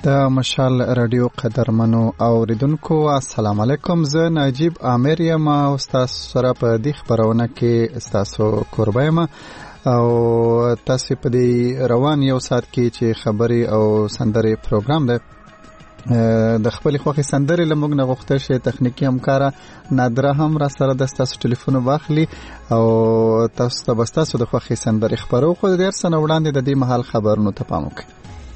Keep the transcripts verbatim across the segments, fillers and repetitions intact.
د مشال رادیو قدرمنو اوریدونکو السلام علیکم. زه نجیب عامر یم او تاسو سره په دې خبرونه کې تاسو قربایم او تاسو په دې روان یو سات کې چې خبري او سندري پروګرام ده د خپل خوخي سندري لمغ نه غوښته شي تخنیکی همکارا نادره هم را سره د تاسو ټلیفون واخلي او تاسو ته بس تاسو د خوخي سندري خبرو خو د ډیر سنه وړاندې د دې محل خبرونو ته پام وکړئ.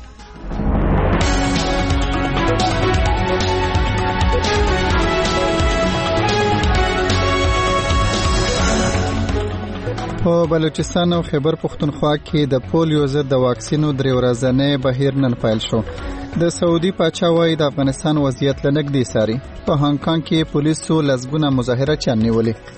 په بلوچستان او خیبر پختونخوا کې د پولیو ضد د واکسینو درې ورځنی بهیر نن پیل شو. د سعودي پاچا وايي د افغانستان وضعیت لنګدي ساري. په هانګ کانګ کې پولیسو لسګونه مظاهره چانیولې.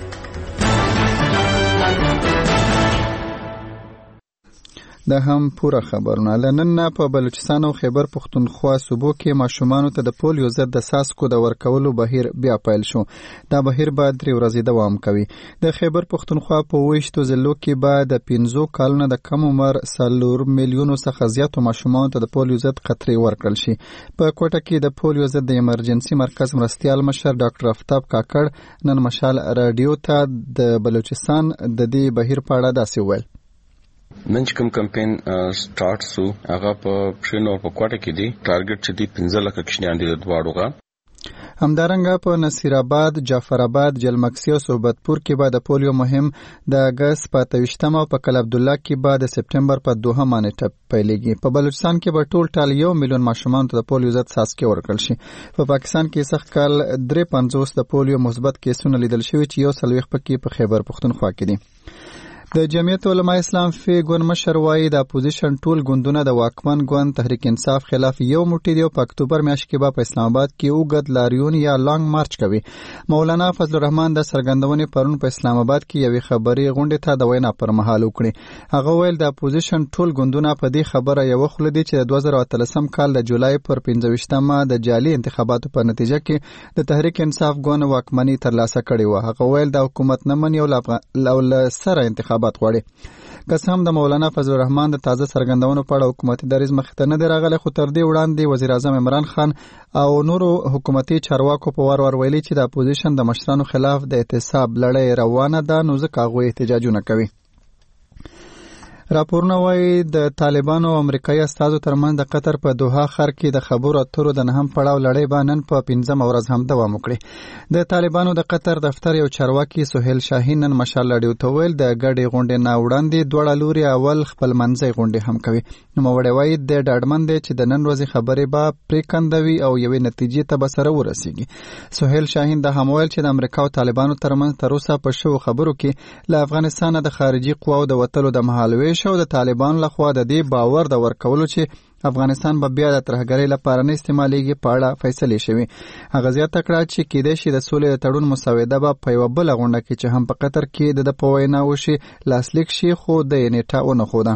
دا هم پوره خبرونه. لنن په بلوچستان او خیبر پختونخوا صوبو کې ماشومان ته د پولیو ضد د ساسکو د ورکولو بهیر بیا پیل شو. دا بهیر بعد درې ورځې دوام کوي. د خیبر پختونخوا په ویشتو ضلعو کې بعد د پنځو کالونو د کم عمر څلور میلیونو څخه زیاتو ماشومان ته د پولیو ضد قطرې ورکړل شي. په کوټه کې د پولیو ضد د ایمرجنسي مرکز مرستیال مشر ډاکټر افتاب کاکړ نن مشال رادیو ته د بلوچستان د دې بهیر په اړه داسې وویل. نن چې کوم کمپین سٹارټ شو هغه په پښینو په کوټه کې دی. ټارګټ چې دی پنځه لک کشنیان دي د دواړو. همدارنګه په نصیر آباد، جعفر آباد، جلمکسی او صحبتپور کې بعد پولیو مهم د اگست په تویشتم او په کل عبد الله کې بعد سپټمبر په دوهم باندې پیلېږي. په بلوچستان کې به ټول ټال یو میلیون ماشومان ته د پولیو ضد څاڅکي ورکړل شي. په پاکستان کې سخت کال درې پنځوس د پولیو مثبت کیسونه لیدل شوي چې یو څلوېښت پکې په خیبر پختونخوا کې دي. د جمعیت علماء اسلام فی ګوند مشر وايي د اپوزیشن ټول ګوندونه د واکمن ګوند تحریک انصاف خلاف یو موټی دی او په اکتوبر میاشت کې به په اسلام آباد کې اوږد لاریون یا لانګ مارچ کوي. مولانا فضل الرحمن د سرګندونې پرون په اسلام آباد کې یوې خبري غونډې ته د وینا پر مهال وکړي. هغه ویل د اپوزیشن ټول ګوندونه په دې خبره یو خل دي چې د دوه زره اتلسم کال د جولای پر پنځه ویشتمه د جعلي انتخاباتو په نتیجه کې د تحریک انصاف ګوند واکمني ترلاسه کړې و. هغه ویل د حکومت نه مني او له سره انتخابات غواړي. قسم د مولانا فضل الرحمن د تازه سرګندونو په اړه حکومتي دریځ مخ ته نه دی راغلی، خو تر دې وړاندې وزیر اعظم عمران خان او نورو حکومتي چارواکو په وار وار ویلي چې د اپوزیشن د مشرانو خلاف د اعتصاب لړۍ روانه ده، نو ځکه هغوی احتجاجونه کوي. راپورونه وايي د طالبانو او امریکایي استازو ترمنځ د قطر په دوحه ښار کې د خبرو اترو د نهم پړاو لړۍ به نن په پنځمه ورځ هم دوام وکړي. د طالبانو د قطر دفتر یو چارواکي سهیل شاهین نن مشال رادیو ته ویل د ګډې غونډې نه وړاندې دواړه لوري اول خپل منځي غونډې هم کوي. نوموړی وايي د ډاډمن دی چې د نن ورځې خبرې به پریکندوي او یوې نتیجې ته به سره ورسیږي. سهیل شاهین د هم ویل چې د امریکا او طالبانو ترمنځ تر اوسه په شو خبرو کې له افغانستان د خارجي قواو د وتلو د مهالويش او د طالبانو لخوا د دې باور د ورکولو چې افغانستان به بیا د ترهګرۍ لپاره نه استعمالېږي په اړه فیصلې شوي. هغه زیاته کړه چې کېدای شي د سولې د تړون مسوده به په یوه بله غونډه کې چې هم په قطر کې د په وینا وشي لاسلیک شي، خو د نیټه ونه ښوده.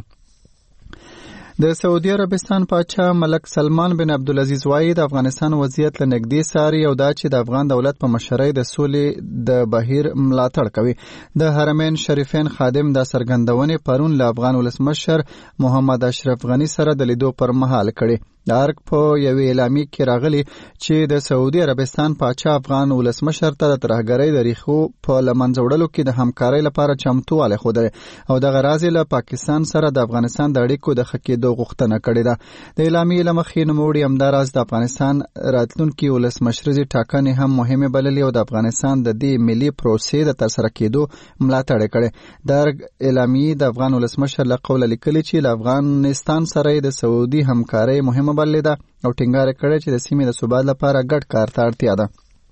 د سعودي عربستان پاچا ملک سلمان بن عبدالعزیز وايي د افغانستان وضعیت له نږدې څاري او دا چې د افغان دولت په مشرۍ د سولې د بهیر ملاتړ کوي. د حرمین شریفین خادم د سرګندونې پرون له افغان ولسمشر محمد اشرف غني سره د لیدو پر مهال کړي. د ارګ په یوې اعلامیې کې راغلي چې د سعودي عربستان پاچا افغان ولسمشر ته د ترهګرۍ د ریښو په له منځه وړلو کې د همکارۍ لپاره چمتووالی ښودلی او دغه راز یې له پاکستان سره د افغانستان د اړیکو د ښه کېدو غوښتنه کړې ده. د اعلامیې له مخې نوموړي همداراز د افغانستان راتلونکي ولسمشریزې ټاکنې هم مهمې بللې او د افغانستان د دې ملي پروسې د ترسره کېدو ملاتړ یې کړی. د ارګ اعلامیې د افغان ولسمشر له قوله لیکلي چې له افغانستان سره د سعودي همکارۍ مهمه بللې ده او ټینګار کړی چې د سیمې د ثبات لپاره ګډ کار ته اړتیا ده.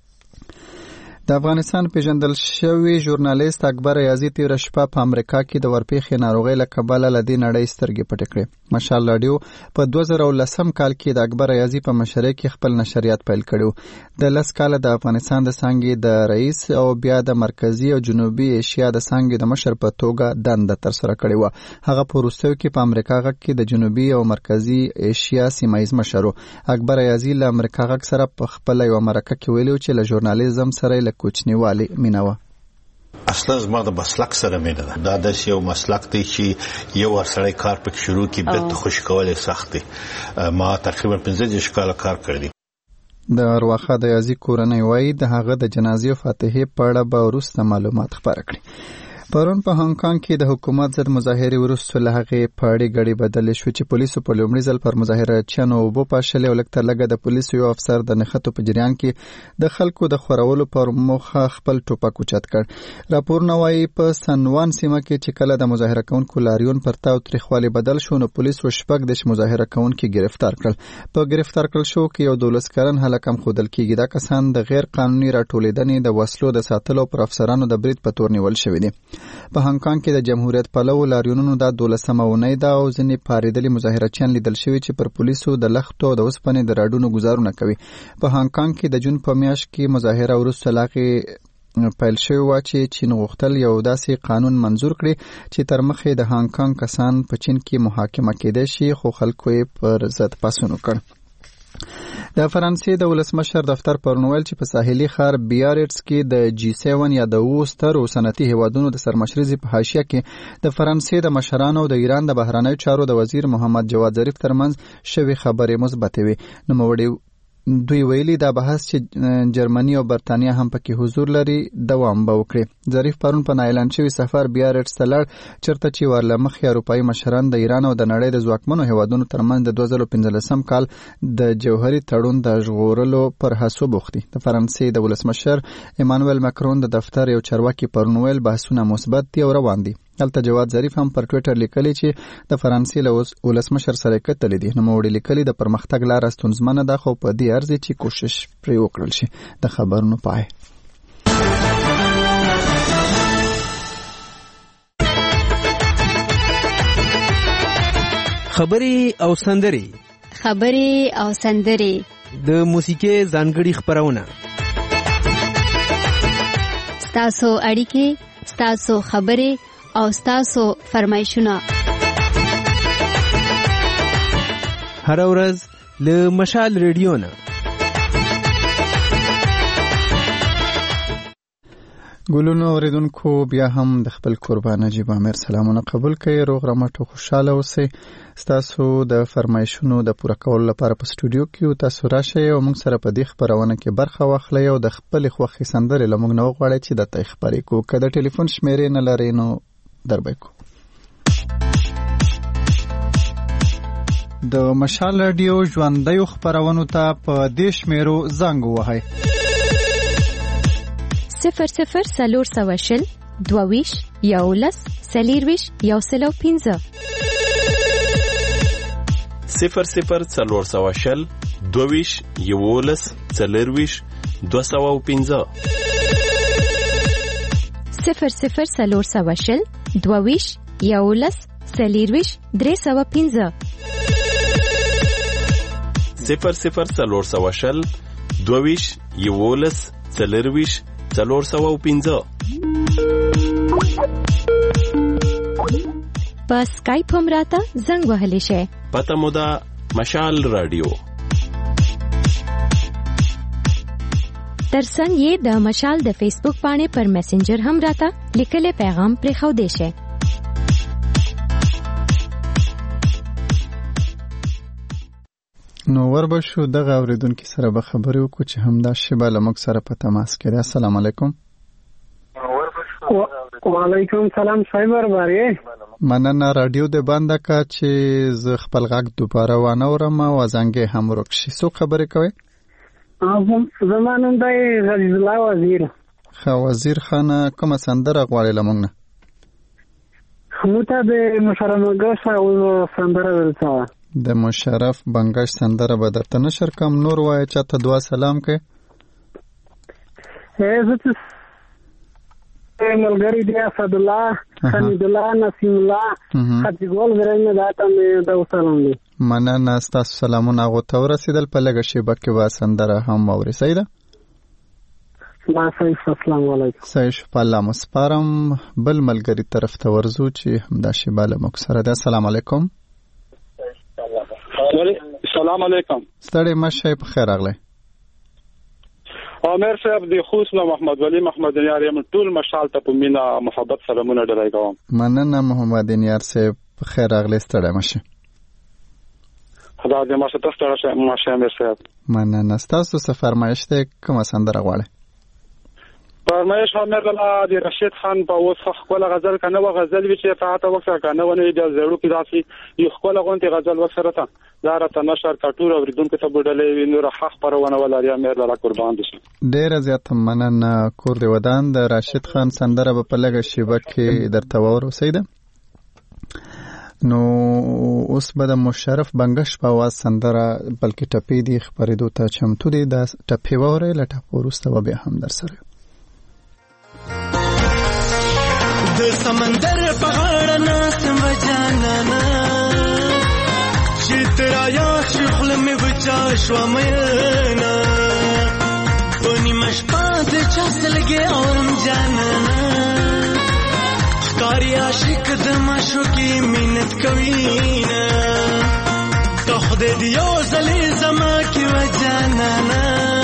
د افغانستان پیژندل شوی ژورنالیست اکبر ریاضي تیره شپه په امریکا کې د ورپېښې ناروغۍ له کبله له دې نړۍ سترګې پټې کړې. مشال راډیو په دوه زره لسم کال کې د اکبر ریاضي په مشرۍ کې خپل نشریات پیل کړي. د لس کاله د افغانستان د څانګې د رئیس او بیا د مرکزي او جنوبي ایشیا د څانګې د مشر په توګه دنده ترسره کړې وه. هغه په وروستیو کې په امریکا غږ کې د جنوبي او مرکزي ایشیا سیمایز مشر و. اکبر ریاضي له امریکا غږ سره په خپله یوه مرکه کې ویلي چې له ژورنالیزم سره له کوچنیوالي مینه وه. اصلا زما د مسلک سره مینه ده. دا د یو مسلک دی چې یو ورسره کار پک شروع کی بیرته خوش کولای سخت دی. ما تقریبا پنځه دیرش کاله کار کړی. د ارواخه د یازي کورنۍ وایي د هغه د جنازې فاتحې په اړه به وروسته معلومات خپاره کړي. پرون په هانګ کانګ کې د حکومت ضد مظاهرې وروسته له هغې په اړې ګډې بدلې شو چې پولیسو په لومړي ځل پر مظاهرچیانو اوبه پاشلې او لږ تر لږه د پولیسو یو افسر د نښتو په جریان کې د خلکو د خورولو پر موخه خپل ټوپک اوچت کړ. راپورونه وایي په سنوان سیمه کې چې کله د مظاهره کوونکو لاریون پر تاو تریخوالي بدل شو نو پولیسو شپږ دېرش مظاهره کوونکي گرفتار کړل. په گرفتار کړل شو کې یو دولس کلن هلک هم ښودل کېږي. دا کسان د غیر قانوني راټولېدنې د وسلو د ساتلو پر افسرانو د برید په تور نیول شوي دي. په هانګ کانګ کې د جمهوریت پلوو لاریونونو دا دولسمه اونۍ ده او ځینې پارېدلي مظاهرچیان لیدل شوي چې پر پولیسو د لښتو او د اوسپنې د راډونو ګزارونه کوي. په هانګ کانګ کې د جون په میاشت کې مظاهره وروسته لا هغې پیل شوې وه چې چین غوښتل یو داسې قانون منظور کړي چې تر مخې د هانګ کانګ کسان په چین کې محاکمه کېدای شي، خو خلکو یې پر ضد پاڅون وکړ. د فرانسې د ولسمشر دفتر پرون ویل چې په ساحلي ښار بیاریټس کې د جی سیون یا د اوو سترو صنعتي هیوادونو د سرمشرزې په حاشیه کې د فرانسې د مشرانو او د ایران د بهرنیو چارو د وزیر محمد جواد ظریف ترمنځ شوې خبرې مثبتې وې. نوموړي دوی ویلي دا بحث چې جرمني او برتانیا هم پکې حضور لري دوام به وکړي. ظریف پرون په اعلان شوي سفر بیاریټس ته لاړ چېرته چې ورله مخکې اروپایي مشران د ایران او د نړۍ د ځواکمنو هیوادونو ترمنځ د دوه زره پنځلسم کال د جوهري تړون د ژغورلو پر هڅو بوخت دي. د فرانسې د ولسمشر ایمانوئل ماکرون د دفتر یو چارواکي پرون ویل بحثونه مثبت دي او روان دي. دلته جواد ظریف هم پر ټویټر لیکلی چې د فرانسې له ولسمشر سره کتلې دي. نوموړي لیکلي د پرمختګ لاره ستونزمنه ده خو په دې ارزي چې کوشش پرې وکړل شي. د خبرونو پای. خبرې او سندرې خبرې او سندرې د موسیقي ځانګړي خبرونه ستاسو اړیکې ستاسو خبرې او ستاسو فرمایشونه هر ورځ له مشال ریډیو نه. ګلونو اوریدونکو بیا هم د خپل قربان نجیب امیر سلامونه قبول کړئ. روغ رمټ او خوشاله اوسئ. ستاسو د فرمایشونو د پوره کولو لپاره په سټوډیو کې تاسو راشئ او موږ سره په دې خبرونه کې برخه واخلئ او د خپل خوښې سندرې له موږ نه وغواړئ چې د تای خبرې کو. که د ټلیفون شمیرې نه لرئ نو دربای کو. د مشال رادیو ژوندیو خبرونو ته په دې شمیرو زنګ ووهئ: صفر صفر څلور سوه شل دوه ویشت یولس څلېرویشت یو سل او پنځه صفر صفر څلور سوه شل دوه ویشت یولس څلېرویشت دوه سوه او پنځه صفر صفر څلور سوه شل دوه ویشت یولس څلېرویشت درې سوه پنځه صفر صفر څلور سوه شل دوه ویشت یولس څلېرویشت څلور سوه او پنځه. په سکایپ هم راته زنګ وهلی شئ. پته مو ده مشال رادیو. ترڅنګ یې د مشال د فیسبوک باندې پر میسنجر هم راته لیکلی پیغام پرېښودی شئ. نو وربشو دغه اوریدونکو سره به خبرې وکړو چې همدا شیبه له موږ سره په تماس کې ده. السلام علیکم. وعلیکم سلام صاحب ورباري. مننه. رادیو د بنده کا چې ز خپل غږ دوباره وانه ورم او ازنګ هم ورکشي. سو خبرې کوي؟ اه زمانم دای غزل الله وزیر. خو وزیر خان کوم سندره غواړي لمونږ نه؟ همته د مشرف بنگش او سندره ورته. د مشرف بنگش سندره به درته نشر کم. نور وای چاته دعا سلام کوي. هه زه ملګری دی اسد الله حمید الله نسیم الله خدیګول ورنه داته مې د سلام دی. مننه. تاسو سلامونه غوته ورسېدل. په لږه شیبه کې به سندره هم اوري. صحیح ده؟ ما صحیح. السلام علیکم. صحیح شو. په الله مسپارم. بل ملګری طرف ته ورزو چې همدا شیبه له موږ سره ده. السلام علیکم. السلام علیکم. ستړي مشه په خیر راغلی. عامر صاحب د خوست محمد ولی محمد یار یم ټول مشال ته په مینا محبت سلامونه ډلای کوم. مننه محمد یار صاحب خیر اغلی ستړی مشه. خدا دې ما ستاسو ستړی مشه عامر صاحب. مننه. تاسو څه فرمایش ته کومه سندره غواړئ؟ فرمایش عامر الله د رشید خان په اوس خپل غزل کنه و غزل وی چې په تاسو وخت کنه ونه د زړو کې داسي یو خپل غونټي غزل وسره ته زارته نشر کټور اوریدونکو ته بډلې وینور حق پرونه ولري عامر الله قربان دي. ډیر زیات مننه. کور دی ودان د رشید خان سندره په لګه شیبه کې درته ورسېده. نو اوس به د مشرف بنگش په आवाज سندره بلکې ټپې دی خبرېدو ته چمتو دي. د ټپې وره لټه پورسته و به هم در سره د سمندر په غاړه ناسم وجانانا چې ترا یا شخل مې بچا شو مېنا پونی مشپا د چسلګي اورم جانانا ښکاری عاشق د مشوکي مینت کوینا ته خدای دی یو زلي زما کې وجانانا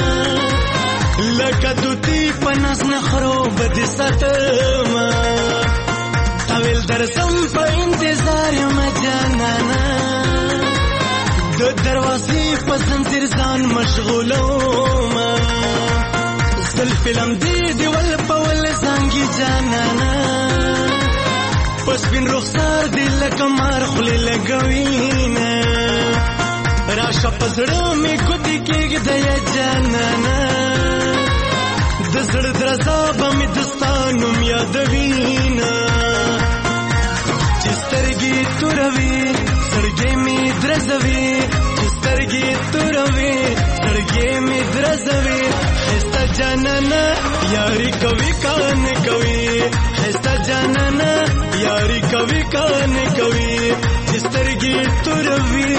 لکه دوتی پنس نخرو بدی ستما تاویل درسم پا انتظار مجانانا دو دروازی پا زنزیر زان مشغولو ما زل فیلم دی دیول پا ول زنگی جانانا پس بین رخصار دی لکه مار خلی لگوینا راشا پزرو می کتی کیگ دیا جانانا د زړه درزا به مې دستانم یادوینا چې سترګې توروي سترګې مې درزوي چې سترګې توروي سترګې مې درزوي ښایسته جانانه یاري کوي کان کوي ښایسته جانانه یاري کوي کان کوي چې سترګې توروي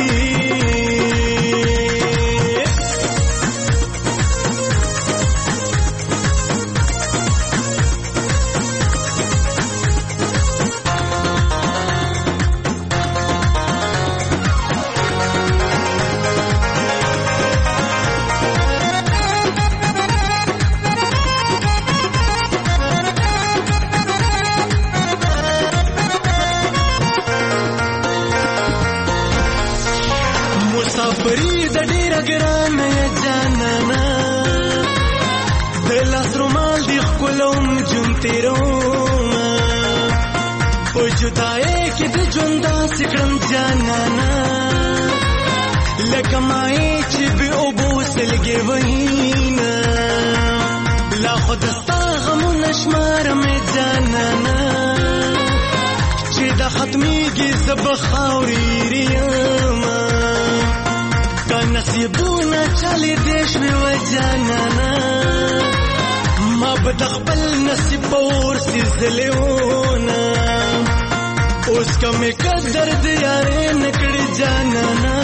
جدائے کی د جوندا سکړم جانانا لکه مای چې به او بو سلګي وینا لا خود ستا غم نشمار مې جانانا چې د ختميږي زب خاوري ریما کا نصیبونه چلي دیش مې و جانانا ما بدخبل نصیب اور سي زليونا اوس کمه قدر د یارې نکړې جانانا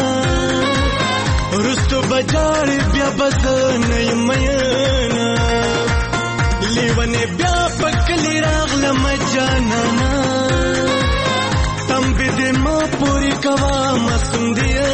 رستو بجار بیا بس نه مینا لیونه بیا پکلی راغلم جانانا تم به دې ما پوری کوا مسندیا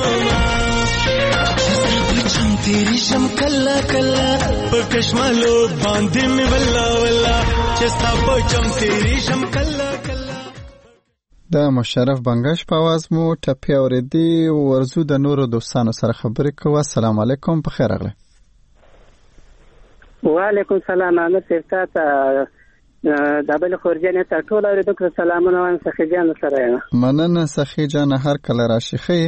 بچم تیری شم کلا کلا پکشمالو باندې می ولا ولا چې ستا بچم تیری شم کلا کلا. د مشرف بنگش په आवाज مو ټپی اوریدي. ورزو د نورو دوستانو سره خبرې کوو. السلام علیکم، په خیر راغلی. وعلیکم السلام. احمد صاحب ته د بل خورجانې ته ټول اوریدونکو سلامونه وایم. سخی جان سره یم. مننه سخی جان، هر کله راشي. خې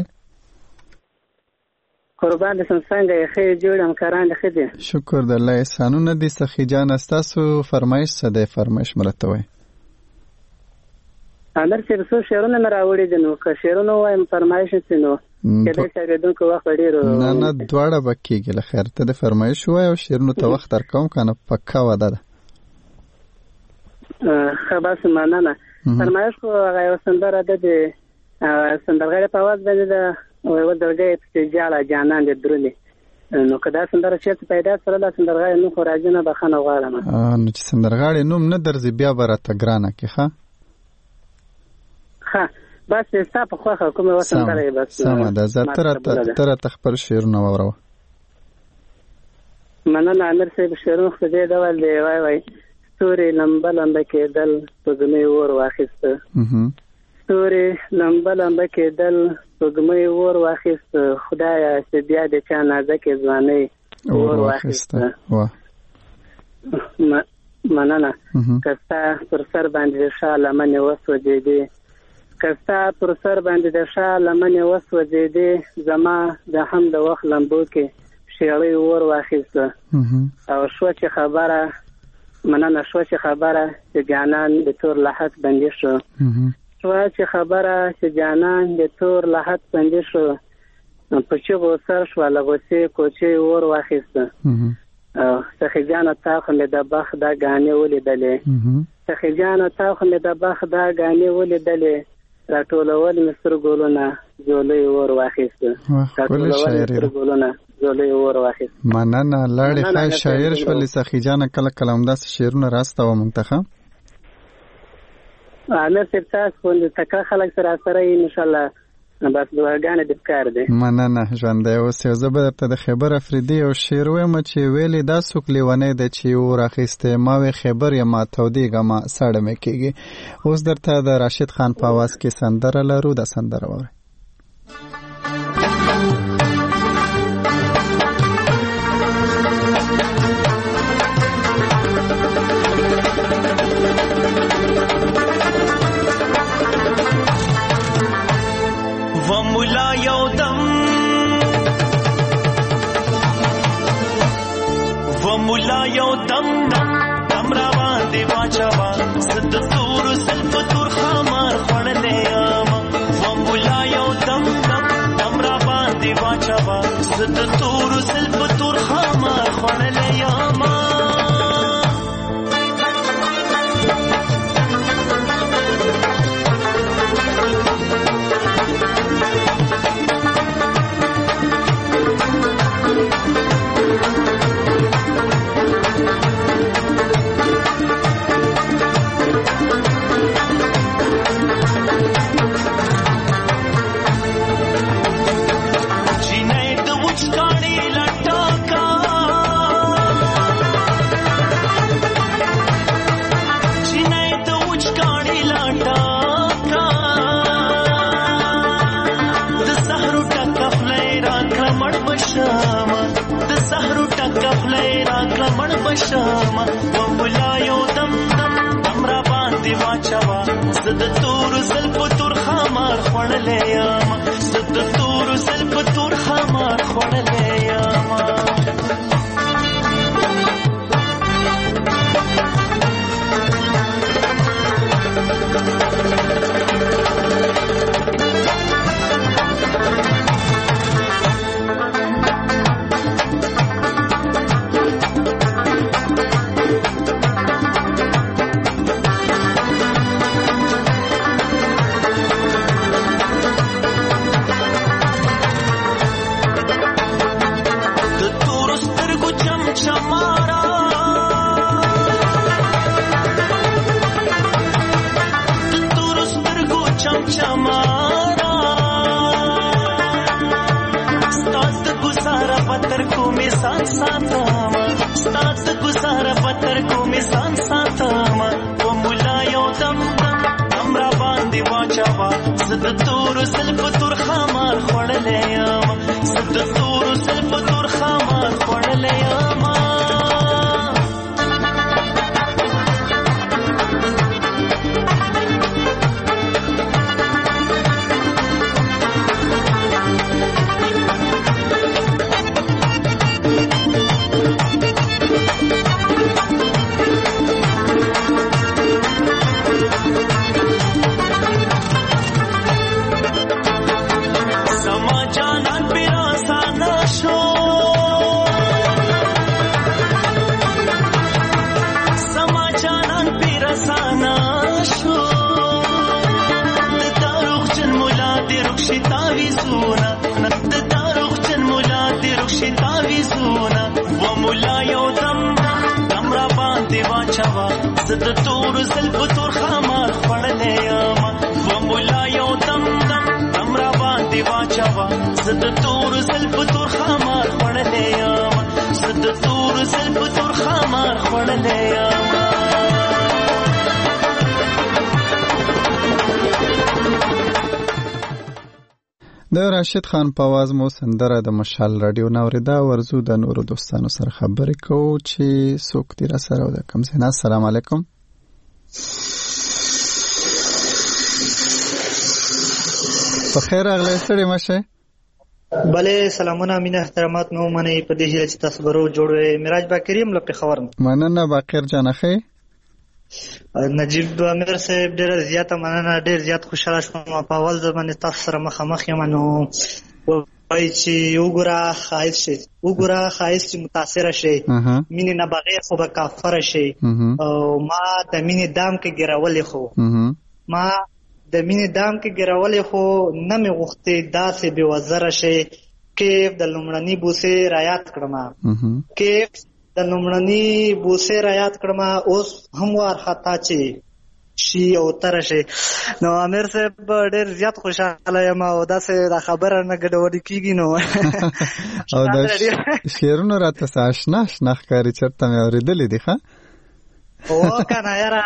قربان دې څنګه یې؟ خې جوړم کاران دې دي. شکر د الله احسانونه دي. سخی جان تاسو فرمایش څه دی؟ فرمایش مرته وای. اندر چې څو شعرونه مې راوړي دي، نو که شعرونه وایم فرمایش نو کله چې اوریدونکو وخت ډیرو نه نه دواړه بکیږي. له خیر ته د فرمایش وای او شعرونه ته وخت درکوم کنه پکا وعده ده. خباس مننه. فرمایش خو هغه سندره ده د سندرغاړي په आवाज باندې ده او دغه په جاله جانان دې درلې. نو کدا سندره چې پیدا سره د سندرغاړي نو خو راځنه بخنه غواړم. نو چې سندرغاړي نوم نه درځي بیا برته ګرانه کې ښه ها بس ستا په خوخه کومه وسندره بس سم ده. زه تر تر تخبر شعر نو وروه. مننه امیر صاحب. شعرونه خو دې ډول دی، وای وای ستوري لمبه لمبه کېدل سپوږمۍ اور واخیسته، ستوري لمبه لمبه کېدل سپوږمۍ اور واخیسته، خدایه چې بیا د چا نازکې ځوانۍ اور واخیسته. مننه. که ستا پر سر باندې د شا لمنې وسوځېدې، که ستا پر سر باندې د شا لمنې وسوځېدې، زما د هم د وخت لمبو کې شیړۍ اور واخیسته. او شوه چې خبره مننه شوه چې خبره چې جانان د تور لحد بندي شو، شوه چې خبره چې جانان د تور لحد بندي شو، په چغو سر شوه له غوسې کوچې اور واخیسته. سخي جانه تا خو مې د بخ دا ګانې ولیدلې، سخي جانه تا خو مې د بخ دا ګانې ولیدلې، راټولول مې سترګلونه ځولۍ اور واخیسته، راټولول مې سترګلونه ځولۍ اور واخیسته. مننه. لاړې ښه شاعر شولې سخي جانه، کله کله همداسې شعرونه راستوه موږ ته. ښه امیر صاحب تاسو خو د تکړه خلک سره سره یې انشاءالله بس دعاګانې د پکار دی. مننه ژوندی اوسې. زه به درته د خیبر افریدي یو شعر وایم چې ویلې دا څوک لیونی دی چې اور اخیستی، ما وی خیبر یما تودېږمه ساړه مې کېږي. اوس درته د راشد خان په اواز کې سندره لرو، دا سندره واورئ. وملا یودم وملا یودم دم را باندې واچوا زد تور زلف تور خمار خړلې ما، وملا یودم دم را باندې واچوا زد تور زلف تور خمار خړلې ما. شما وملا یو دم دم دم را باندې واچوا زد تور زلف تور خمار خړلې یم، زد تور زلف تور خمار خړلې یم. زد تور زلف تور خمار خړلې یم، وملا یو دم دم دم را باندې واچوا زد تور زلف تور خمار خړلې یم، زد تور د راشد خان په आवाज مو سندره د مشال رادیو نوریدا. ورزو د نورو دوستانو سره خبرې کوو چې څوک دې را سره د کوم ځای. السلام علیکم. په خیر راغلی ستړي مشه. بله سلامونه مینه احترامات مو منی په دې هیله چې تاسو برو جوړوي. میراج باکریم له پیښور. مننه باقر جان اخی. نجیب امیر صاحب ډېر زیاته مننه، ډېر زیات خوشاله شوم په اول ځل باندې تاسو سره مخامخ یم. نو وایي چې وګوره ښایست شي، وګوره ښایست چې متاثره شي، مینې نه بغیر خو به کافره شي. او ما د مینې دام کې ګیرولې خو ما د مینې دام کې ګیرولې خو نه مې غوښتې داسې بې وزره شي. کیف د لومړني بوسې رایاد کړمه، کیف د لومړني بوسې رایاد کړمه، اوس هم وارخطا چې شي او تر شي. نو امیر صاحب ډېر زیات خوشاله یم او داسې دا خبره نه ګډوډي کېږي. نو او دا شعرونه راته آشنا آشنا ښکاري، چېرته مې اورېدلي دي. ښه او کنه یاره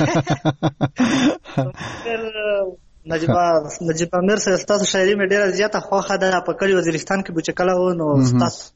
نجیب نجیب امیر صاحب ستاسو شاعري مې ډېره زیاته خوښه ده. په کلي وزیرستان کې به چې کله و نو ستاسو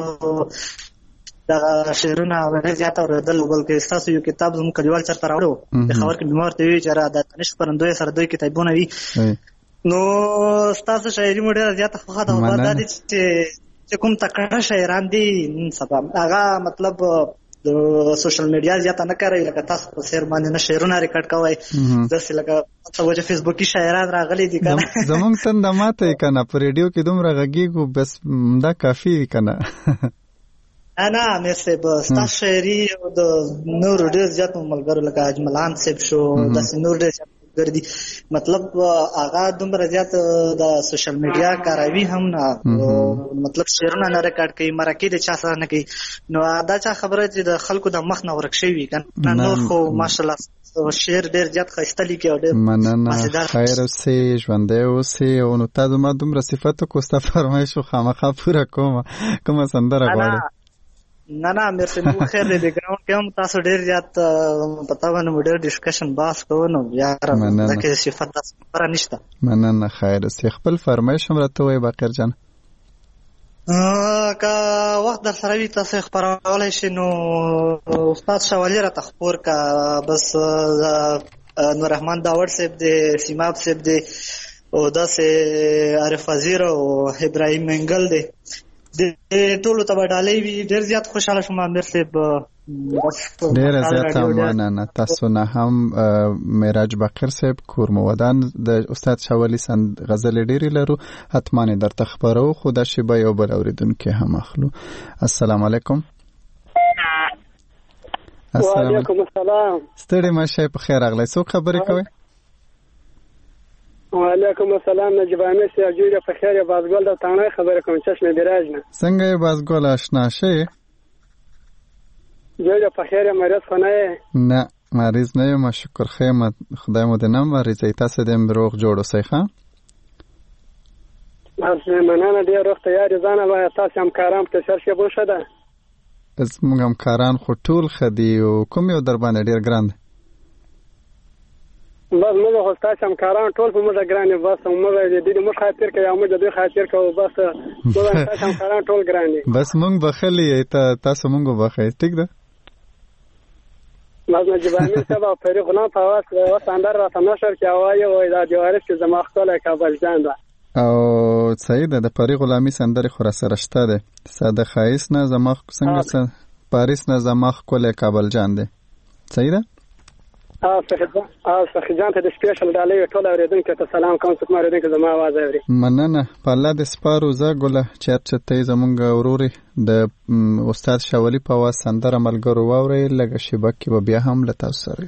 دغه شعرونه ډېر زیات اورېدل. بلکې ستاسو یو کتاب زموږ کلیوال چېرته راوړی و، پېښور کې بیمار ته ویل چې را د تنش پرندوی سره دوی کتابونه وي. نو ستاسو شاعري مې ډېره زیاته خوښه ده. او دا دي چې کوم تکړه شاعران دي نن سبا هغه مطلب د سوشل میډیا زیاته نه کوي، لکه تاسو په سیر باندې نه شعرونه ریکارډ کوئ، داسې لکه څه فیسبوکي شاعران راغلي دي کنه. زمونږ تنده ماته کنه په ریډیو کې دومره غږیږو، بس دا کافي کنه. نه مې صاحب ستاسو شاعري او د نور ډېر زیات ملګرو لکه اجملان صاحب شو، داسې نور ډېر زیات ملګري دي. مطلب هغه دومره زیات د سوشل میډیا کاروي هم نه، مطلب شعرونه نه ریکارډ کوي، مرکې د چا سره نه کوي. نو دا چا خبره چې د خلکو د مخ نه ورک شوي کنه. نور خو ماشاءالله شعر ډېر زیات ښایسته لیکي او ډېر مننه. خیر اوسې، ژوندی اوسې. او نو تا زما دومره صفت وکړو، ستا فرمایش خامخا پوره کومه. کومه سندره غواړې؟ نه نه امیر صاحب مو خیر دی. بیکګراوند کې هم تاسو ډېر زیات پتا باندې مو ډېر ډسکشن باس کوو. نو بیا دغه صفت تاسو سره نشته. مننه. خیر اوسې. خپل فرمایش هم راته وایي باقر جان. که وخت در سره وي تاسو خپرولی شئ نو استاد شوالی راته خپور که. بس نور رحمان داوړ صاحب دی، سیماب صاحب دی، او داسې عارف وزیر او ابراهیم منګل دی، د ټولو ته به ډالۍ وي. ډېر زیات خوشحاله شوم امیر صاحب. ډېره زیاته مننه. تاسو نه هم معراج باقر صاحب کور مو ودان. د استاد شاولي سند غزل ډېرې لرو، حتما یې درته خپرو، خو دا شیبه یو بل اورېدونکي هم اخلو. السلام علیکم. وعلیکم السلام. ستړي مه شئ، په خیر راغلی. څوک خبرې کوئ؟ وعلیکم السلام. نجیب امیر صاحب جوړه په خیر. بازګل د تانه خبره کوم چشم بیراج نه. څنګه یې بازګل آشنا شئ؟ جوړه په خیر. مریض خو نه یې؟ نه مریض نه یم، شکر خیر. خدای مو دې نه مریض ای. تاسو دې روغ جوړ اوسئ. ښه بس مننه. ډېر روغ تیار ځان وای. تاسو هم کارام ته سرشه بوشه ده. زموږ هم کاران خو ټول ښه دي. او کوم یو در باندې ډېر ګران دی؟ بس موږ خو ستاسو همکاران ټول په موږ ګران دي. بس موږ د دې موږ خاطر کوي او موږ د دوی خاطر کوو. بس موږ ستاسو همکاران ټول ګران دي. بس موږ بخلي ته تاسو موږ بخښئ. ټیک ده. بس نجیب امیر صاحب او فرید غلام په واس او سندر را تماشا کې وایي او دا جوارش چې زما خپل کابل جان ده. او صحیح ده. د فرید غلامي سندرې خو را سره شته ده. ساده خایس نه زما څنګه پاریس نه زما خپل کابل جان ده. صحیح ده. اه صحیح جان ته د سپیشل ډالۍ ټول اوریدونکو ته سلام کوم. څوک اوریدونکو زما आवाज اوري. مننه. په الله د سپارو زګوله چرچ ته زمونږ اوروري د استاد شاولي په واس سندره ملګرو واوري. لګه شیبه کې به بیا هم لته سره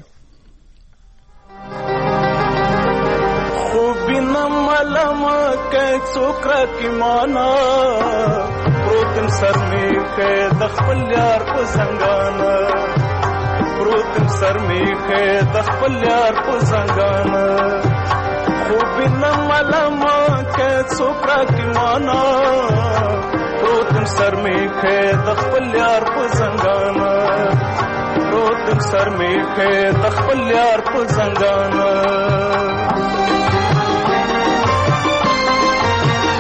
خو بینم ملما کې څوک را کی معنا پروتم سر می کې د خپل یار په زنګانا، پروتم سر می کې د خپل یار په زنګانا. خو بینم ملما کې څوک را کی معنا پروتم سر می کې د خپل یار په زنګانا، پروتم سر می کې د خپل یار په زنګانا.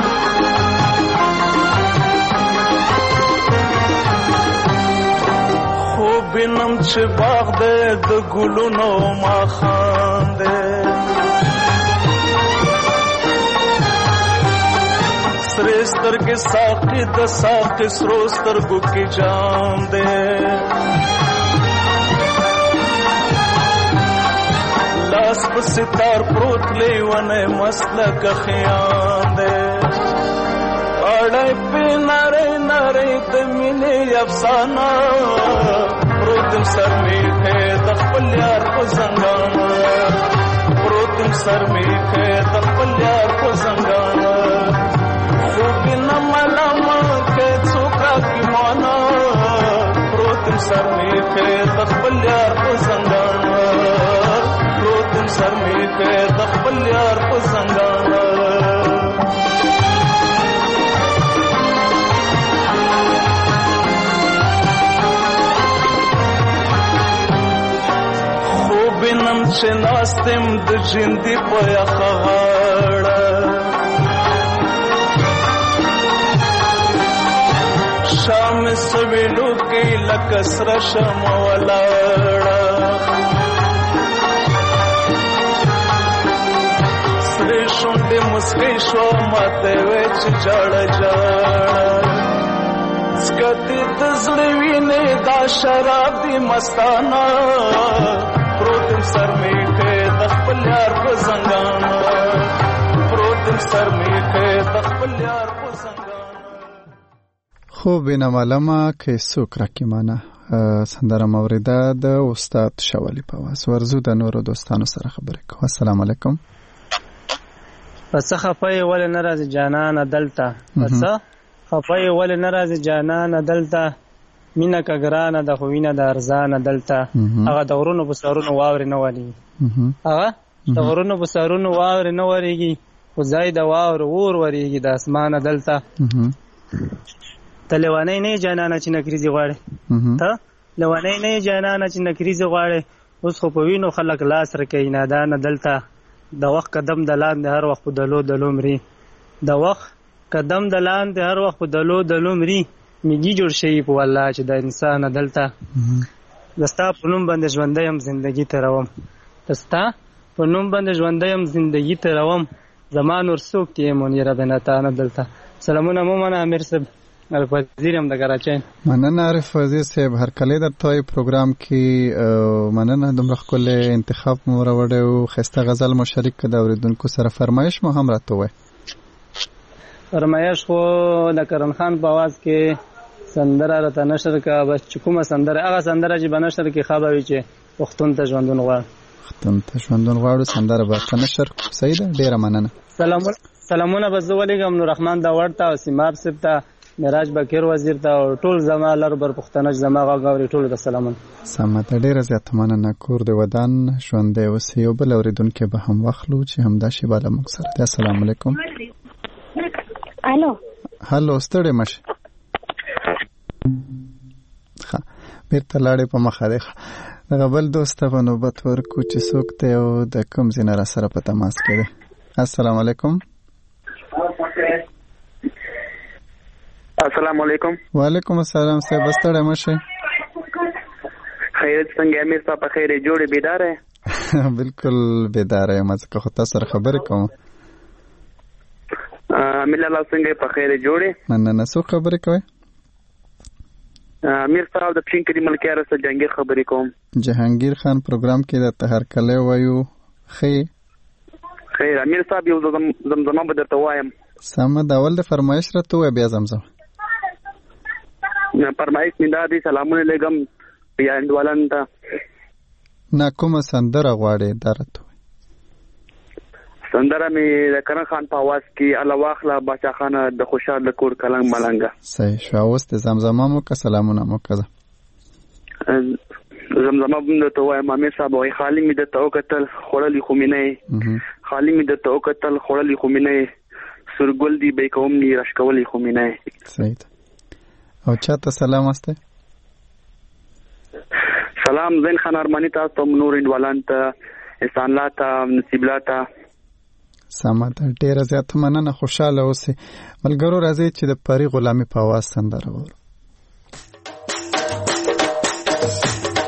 وینم چې باغ دې د ګلونو ماښام دې سرې سترګې ساقي د ساقي سرو سترګو کې جام دې لاس په ستار پروت لیونی مست لکه خیام دې اړای په نری نری د مینې افسانه پروتم سر میخه د خپل یار په زنګان پروتم سر میخه د خپل یار په زنګان خوب نه ملام کې څوک کی معنا پروتم سر میخه د خپل یار په زنګان پروتم سر میخه د خپل یار په زنګان بینم چې ناستم د جندې په یخه غاړه شام سویلو کې لکه سره شمع ولاړه سرې شونډې مسکۍ شوه ماته وې چې جاړه جاړه سکتې د زړه وینې دا شراب دي مستانه پروتم سر میخه د خپل یار په زنګان پروتم سر میخه د خپل یار په زنګان خو بنا معلومه کې څوک راکیمانه سندره موریده د استاد شوالی په واس ورزو د نورو دوستانو سره خبرې کوم. السلام علیکم. پس خفای ول ناراض جانان دلته پس خفای ول ناراض جانان دلته مینا کګرانه د خوینه د ارزانه دلته هغه د غرونو په سرونو واوري نه ولي هغه د غرونو په سرونو واوري نه وريږي خو ځای د واور ور وريږي د اسمانه دلته تلوانه نه جانانه چې نکریزي غواړي ته لوانه نه جانانه چې نکریزي غواړي اوس خو په وینو خلک لاس رکې نادانه دلته د وخت قدم د لاندې هر وخت په دلو دلو مري د وخت قدم د لاندې هر وخت په دلو دلو مري میږي جوړ شي په والله چې د انسان دلته دستا په نوم باندې ژوندۍ هم زندگی تیروم دستا په نوم باندې ژوندۍ هم زندگی تیروم زمان ورسوک تی مونږ را بنتانه دلته سلامونه مومن امیر صاحب عارف وزیر هم د کراچۍ مننه عارف وزیر صاحب هر کله در توي پروګرام کې مننه دومره خپل انتخاب مو راوړو خسته غزل مشارک کړه اوریدونکو سره فرمایش مو هم راته وای فرمایش خو د کرن خان په आवाज کې سندره راته نشر کا بس کومه سندره هغه سندره چې بنشر کې خبروي چې وختون ته ژوندون غواړي وختون ته ژوندون غواړي سندره به نشر صحیح ده ډیره مننه سلام سلامونه بزولیګم نور رحمان دا ورته او سیماب سپتا معراج بکیر وزیر ته ټول زما لر بر پښتنه زما غاوري ټول د سلامون سمه ډیره زیات مننه کور د ودان ژوندې وسیو بل اوریدونکو به هم واخلو چې هم دا شی بالا موږ سره السلام علیکم الو هالو ستړی مشه ښه بیرته لاړې په مخه دی دغه بل دوست ته په نوبت ورکو چې څوک دی او د کوم ځای نه راسره په تماس کې دی. السلام علیکم. السلام علیکم. وعلیکم السلام صاحب ستړی مشه خیرت څنګه امیر صاحب په خیر جوړې بیدار یې بالکل بیدار یم ځکه خو تاسو سره خبرې کوم امیر الله څنګه په خیر جوړې مننه څو خبرې کوي امیر صاحب د پښین کلی ملکیار سره جهانگیر خبرې کوم جهانگیر خان پروګرام کې د تهر کله وایو خیر خیر امیر صاحب یو زمزمه به درته وایم سمه د اول د فرمایش راته وای بیا زمزمه فرمایش میندا دي سلامونه لګم بیا اندوالن ته نا کومه سندره غواړي درته سندره می د کرن خان په आवाज کې الله واخلا بچا خان د خوشحال کور کلنګ ملنګا صحیح شو اوس د زمزمه مو که سلامونه مو کزه زمزمه بند ته وای مامې صاحب وای خالی می د تو قتل خړلې خومینه خالی می د تو قتل خړلې خومینه سرګل دی به کوم ني رشکولې خومینه صحیح او چاته سلام استه سلام زین خان ارمانی تاسو ته نور اندوالان ته احسان الله ته نصیب الله ته سمه ده ډیره زیاته مننه خوشاله اوسئ ملګرو راځي چې د پری غلامي په आवाज سندره وورو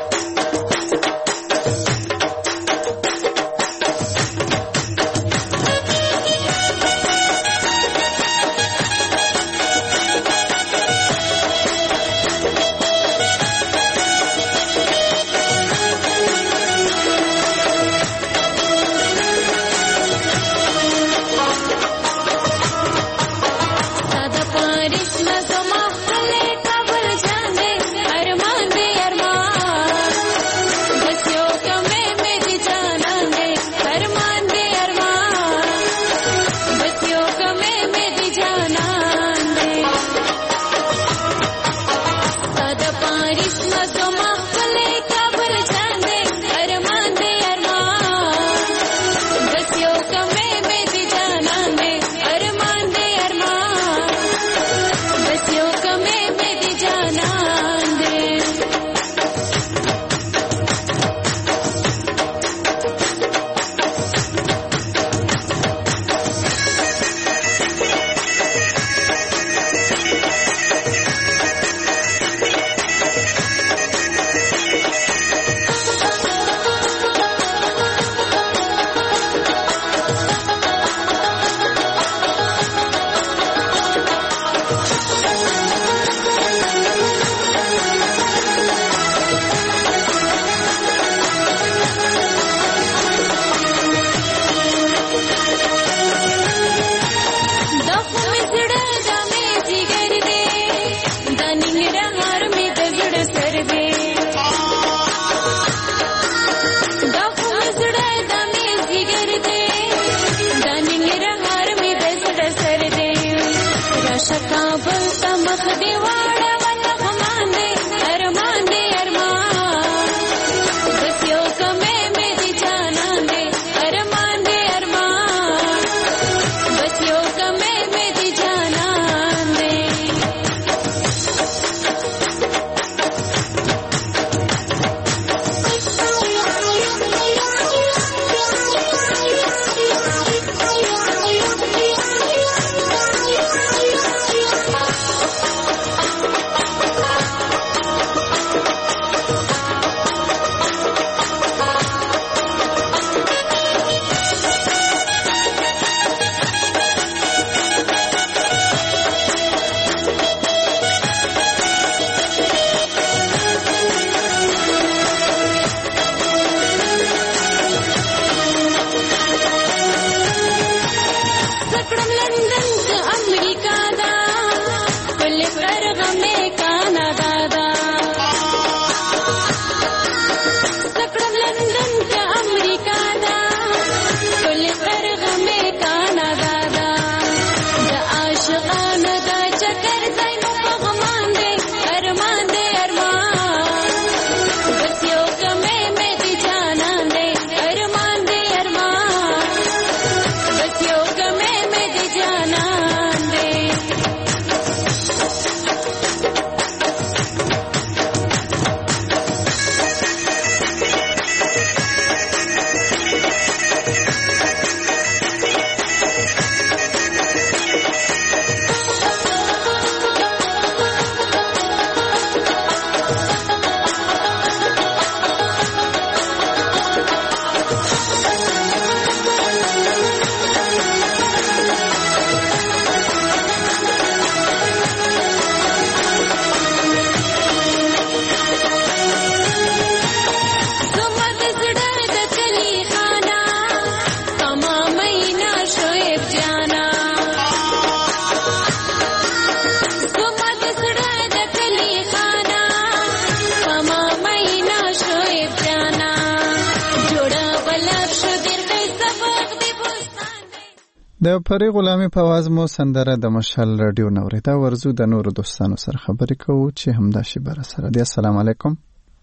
د پری غلامي په आवाज مو سندره د مشال رادیو نوریدا ورزو د نورو دوستانو سره خبرې کوو چې همدا شی بر سره دی. السلام علیکم.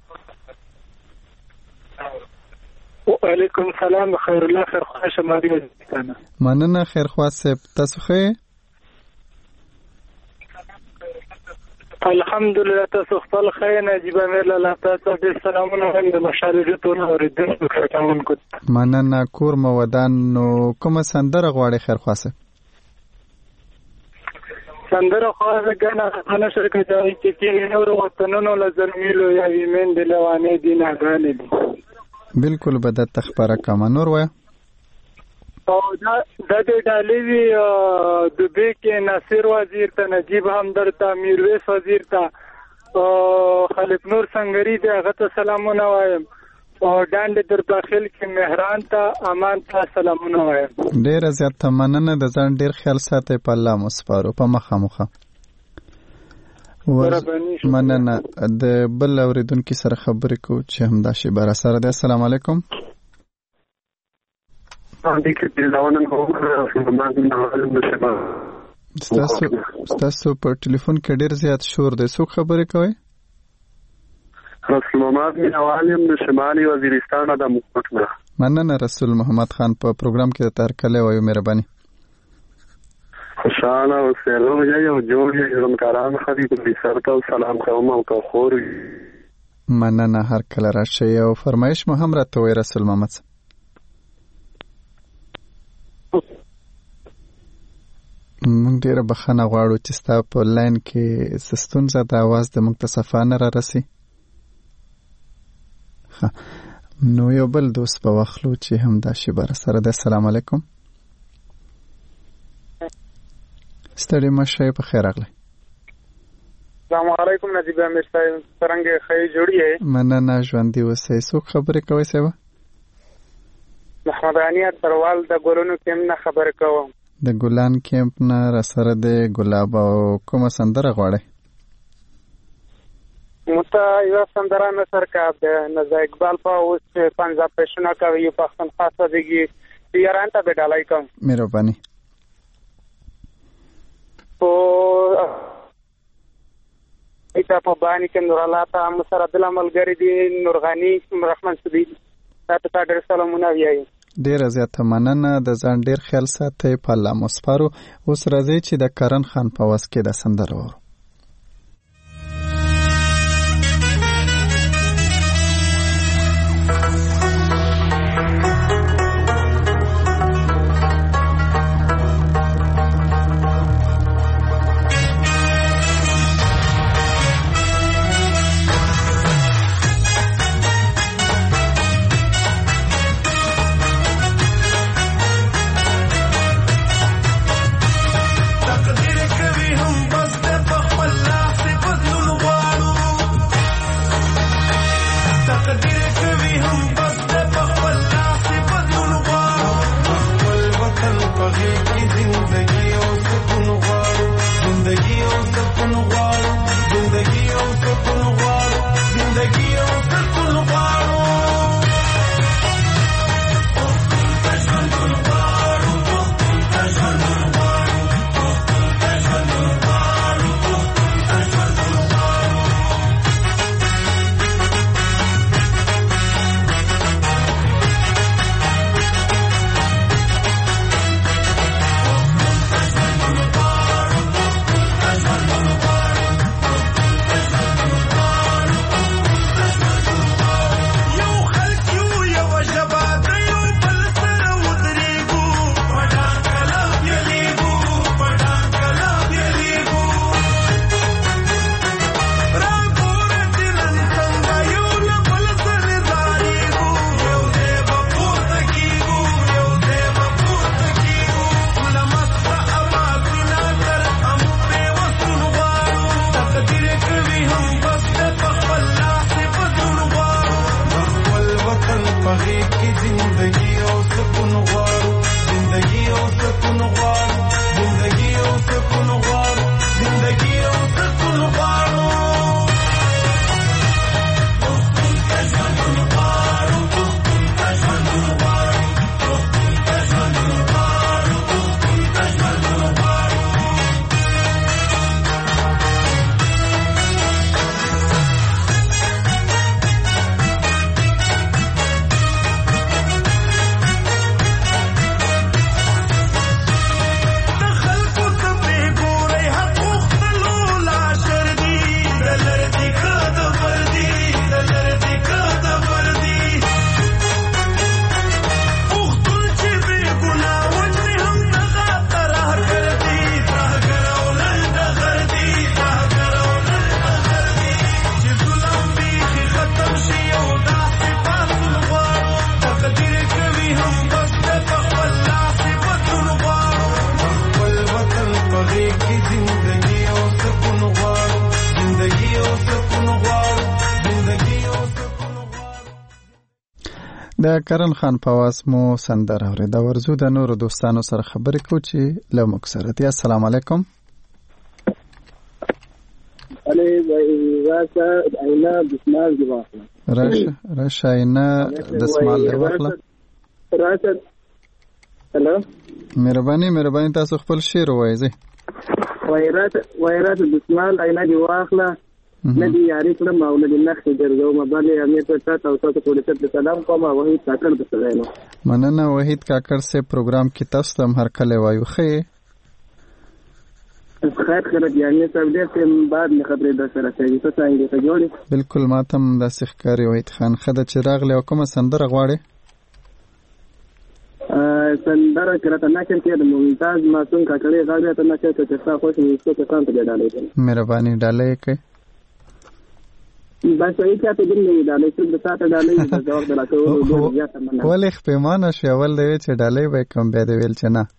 وعلیکم السلام. خیر الله خیر خوښ ماري کنه مننه خیر خواسته تاسو خې الحمدلله تاسو خپل خیر نجيب امیر الله تاسو به سلامونه د مشال رادیو نوریدا کوم کو مننه کور مودان نو کوم سندره غواړي خیر خواسته سندره خواسته کنه انا شرکت دی چې کې نور وطنونو لزرمیلو یا ویمن د لوانه دینه غانې دي بالکل بد تخبره کما نور و او دا د ډالوی د بیک ناصر وزیر ته نجیب همدرد ته میرویس وزیر ته خالد نور سنگری ته هغه ته سلامونه وایم او ډاند در داخل کې مهران ته امان ته سلامونه وایم. ډیر زیات مننه د ځان ډیر خیال ساتي په الله مصفارو په مخه مخه مننه د بل اوریدونکو سره خبرې کو چې همدا شی بر سره دی. السلام علیکم. ستاسو ستاسو په ټلیفون کې ډیر زیات شور دی. څوک خبرې کوي؟ رسول محمد من عالم د شمالي وزیرستان د مقطع. مننه رسول محمد خان په پروګرام کې تر کله وایو مهرباني. خوشاله او سلام یې او جوړ یې زمکاران خدي په سرته سلام کوم او کو خور. مننه هر کله راشي او فرمایش مو هم راته وای رسول محمد. مونږ ډیره بخښنه غواړو چې ستا په لاین کې ستونزه د आवाज د متصفانه را رسي. نو یو بل دوست په واخلو چې هم دا شی بر سره ده. السلام علیکم. ستړي مشه په خیر راغلی. السلام علیکم نجیب امیر صاحب څنګه خیر جوړی یې؟ مننه ژوندۍ اوسئ. څوک خبرې کوي سیوا؟ محمد انیت پروال د ګورونو کېم نه خبرې کوم. د ګلان کیمپ نه را سره د ګلاب او کومه سندره غواړي؟ متا یو سندره نه سرکار د نزا اقبال په اوس پنځه پښونه کوي په خپل خاصه دیږي یاران ته بدلای کوم. مهرباني. او ایته په باندې کې نور الله ته مسر عبد الله ملګری دی نور غنی رحمان سدی تاسو ته ډېر سلامونه وایي. ډیره زیاته مننه، د ځان ډیر خیال ساتئ. په الله مو سپارو. اوس راځي چې د کرن خان په واس کې د سندره وو. د کرن خان په واس مو سندره اورېده. ورځو د نورو دوستانو سره خبرې کوو چې له موږ سره دي. السلام علیکم. راشه راشه اینا دسمال دی واخله. راشه هلو مهرباني مهرباني تاسو خپل شعر ووایئ. وایرات وایرات دسمال اینا دی واخله ندی یاري کړم او ندی نخې ګرځوم. باندې امیر ته تاسو تاسو ټول ته سلام کوم. وحید کاکړ د سلام مننه. وحید کاکړ سے پروګرام کې تاسو ته هر کله وایو. خې خیر خیرت یعنی سب دې تم بعد نه خبرې د سره کوي. څه څنګه ته جوړې بالکل ماتم د سخکاری وحید خان خدای چراغ له کومه سندره غواړي؟ سندره کړه نه کې د ممتاز معصوم کاکړې غاړه ته نه چې تاسو خو څه څه کان ته ډالې. مهرباني ډالې کې بس یې چې ته دې ډالې چې د تاسو ډالې د جواب دراکو یا تمنا ولې پیمانه شول دی چې ډالې به کم به دی ویل چې نه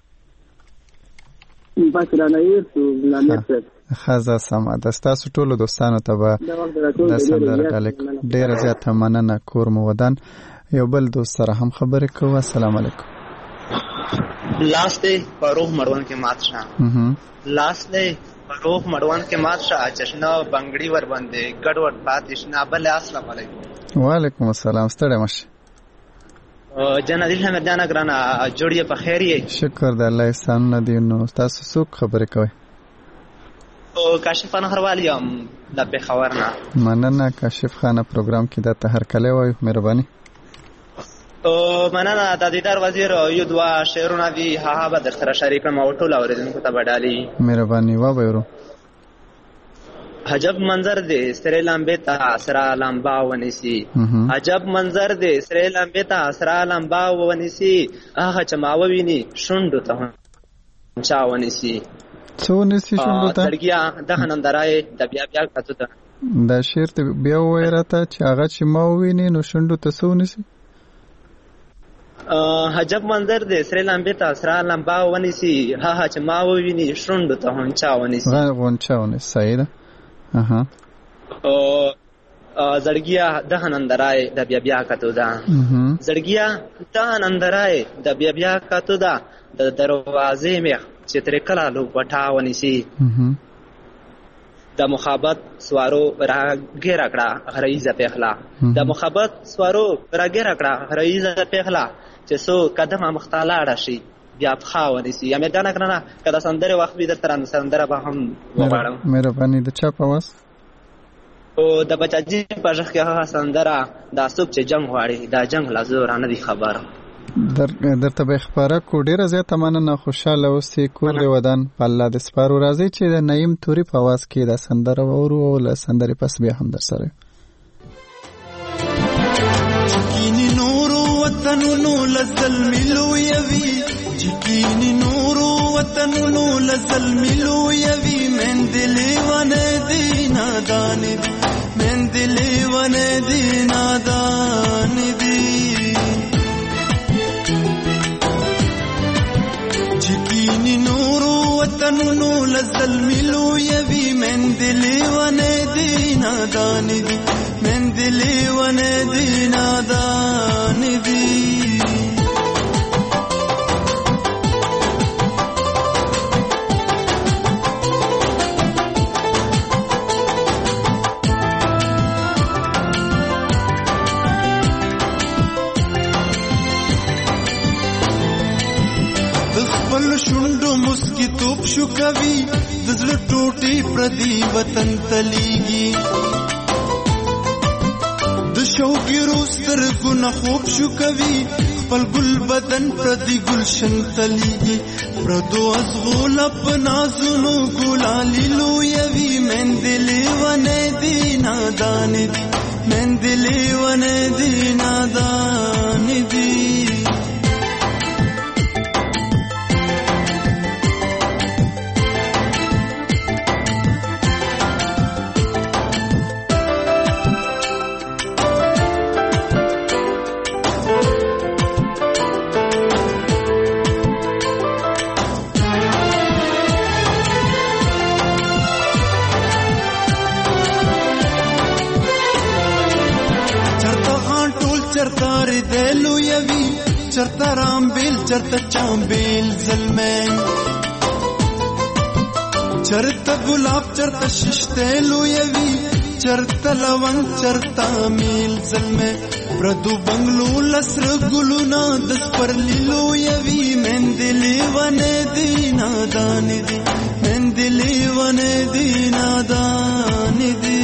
بس را نه یې څو لامه خزا سما د تاسو ټولو دوستانو ته به د سندره ډالې ډیر زیات مننه. کور مو ودان. یو بل دوست سره هم خبرې کوو. السلام علیکم. لاس دې پروح مړوان کې مات شه لاس دې پروح مړوان کې مات شه چشنه بنگړی ور باندې ګډوډ پاتشنا بل. السلام علیکم. وعلیکم السلام. ستړی مشه جنا دل هم جنا ګرانا جوړیه په خیر یې. شکر د الله احسان نه دی. نو تاسو څوک خبرې کوئ؟ او کاشف نهروال یم د پېښور نه. مننه کاشف خانه، پروګرام کې د ته هرکلی وایو، مهرباني. او مننه د دیدار وزیر یو دوه شعرونه دي هغه به در سره شریک کړم او ټول اورېدونکو ته به ډالي. مهرباني وایو. عجب منظر دی سره لمبه تا سره لمبا ونیسی، عجب منظر دی سره لمبه تا سره لمبا ونیسی، هغه چې ما وویني شونډو ته چا ونیسی. څو ونیسی شونډو ته؟ زړګیا دغه نندرای د بیا بیا کتو ته. دا شعر ته بیا ووایه راته چې هغه چې ما وویني نو شونډو ته څه ونیسي؟ عجب منظر دی سره لمبه تا سره لمبا ونیسی، هغه چې ما وویني شونډو ته غونچا ونیسی. غونچا ونیسی، صحیح ده. اها او زړګیا د نندرای د بیا بیا کتو دا، زړګیا د نندرای د بیا بیا کتو دا، د دروازې مې چې تر کله لو پټا ونیسی، د محبت سوارو راګیر کړه غریزه پخلا، د محبت سوارو راګیر کړه غریزه پخلا، چې سو قدمه مختاله راشي بیا پخا ونیسی. یا مې دا نه کړنه کله سندره وخت به درته سندره به هم وغواړم. مهرباني د چا په واس؟ او د بچاجي په ځخ کې هغه سندره دا څوک چې جنگ غواړي دا جنگ لا زور نه دی خبره. در درته به خبره کو ډیره زیاته مننه، خوشاله اوسې، کور دې ودان په الله دې سپارو. راځي چې د نعیم توري په واس کې دا سندره وورو او له سندرې پس بیا هم در سره چکینی نورو وطنونو لزلمی لویوی، چکینی نورو وطنونو لزلمی لویوی، من دلی ونه دی نادان دی، من دلی ونه دی نادان دی. چکینی نورو وطنونو لزلمی لویوی، من دلی ونه دی نادان دی، من دلی ونه دی نادان دی. خپل شونډو مسکی توپ شو کوي، د زړه ټوټې پردي وطن تلیږي، د شوقي روستر ګنا خوب شو کوي، خپل ګل بدن پردي گلشن تلیږي، پردو ازغول په نازونو ګلالي لویوي، من دلې ونه دی نادان دی، من دلې ونه دی نادان دی. چرتا رام بیل چرتا چام بیل زلمین، چرتا گلاب چرتا ششتے لویوی، چرتا لونگ چرتا میل زلمین، پردو بنگلو لسر گلونا دس پر لویوی، من دلی ونه دی نادان دی، من دلی ونه دی نادان دی.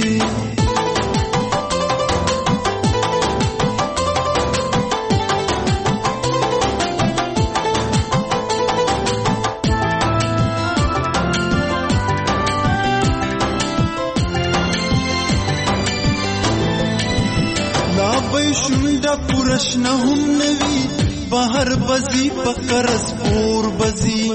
پورشنه هم نوی بهر بزی پکرس پور بزی،